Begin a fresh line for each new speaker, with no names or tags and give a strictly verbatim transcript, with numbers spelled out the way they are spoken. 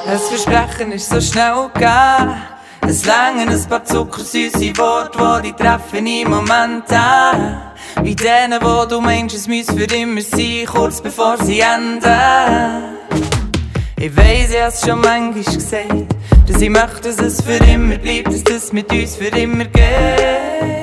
Das Versprechen ist so schnell gegeben. Es längen ein paar zuckersüße Worte, die dich treffen im Moment an. Wie denen, wo du meinst, es müsse für immer sein, kurz bevor sie enden. Ich weiss, ich hab's schon manchmal gesagt, dass ich möchte, dass es für immer bleibt, dass das mit uns für immer geht.